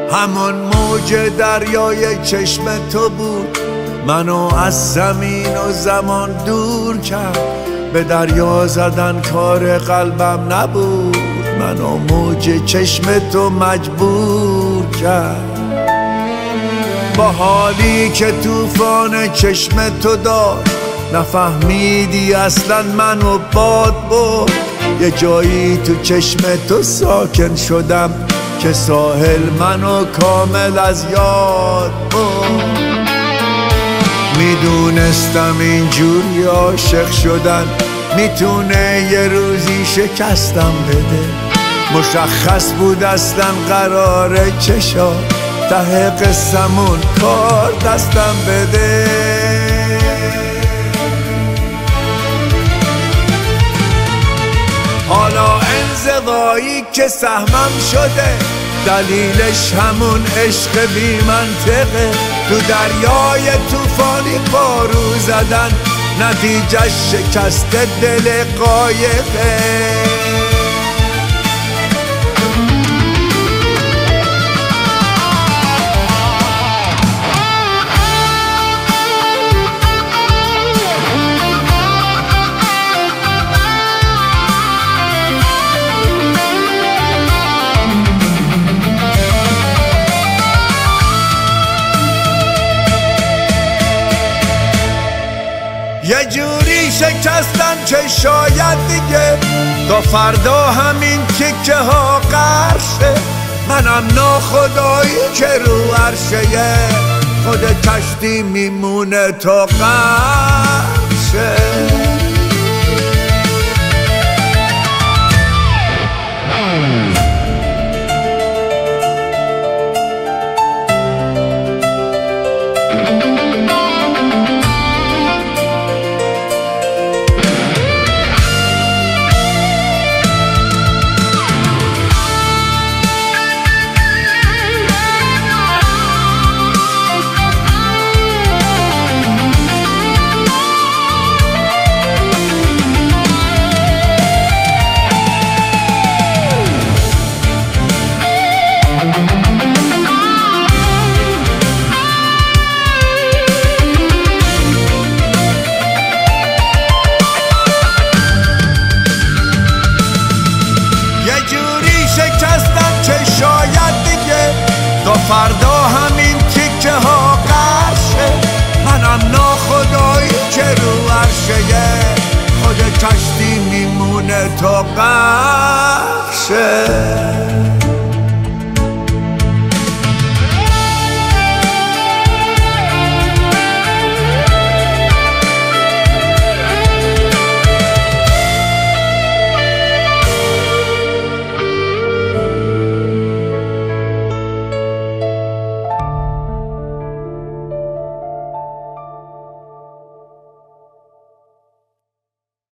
همون موج دریای چشم تو بود، منو از زمین و زمان دور کرد. به دریا زدن کار قلبم نبود، منو موج چشم تو مجبور کرد. با حالی که طوفان چشم تو داشت، نفهمیدی اصلا منو باد برد. یه جایی تو چشم تو ساکن شدم که ساحل منو کامل از یاد برد. میدونستم اینجوری عاشق شدن میتونه یه روزی شکستم بده. مشخص بود اصلا قراره چشا ته قصمون کار دستم بده. حالا انزوایی که سهمم شده، دلیلش همون عشق بی منطقه. تو دریای طوفانی پارو زدن، نتیجه شکست دل قایقه. یه جوری شکستم که شاید دیگه تا فردا همین تیکه ها قرشه. منم ناخدایی که رو عرشه، خود کشتی میمونه تا قرشه. شکستم که شاید دیگه تا فردا همین تیکه ها قرشه. منم ناخدایی که رو عرشه، خود کشتی میمونه تا قرشه.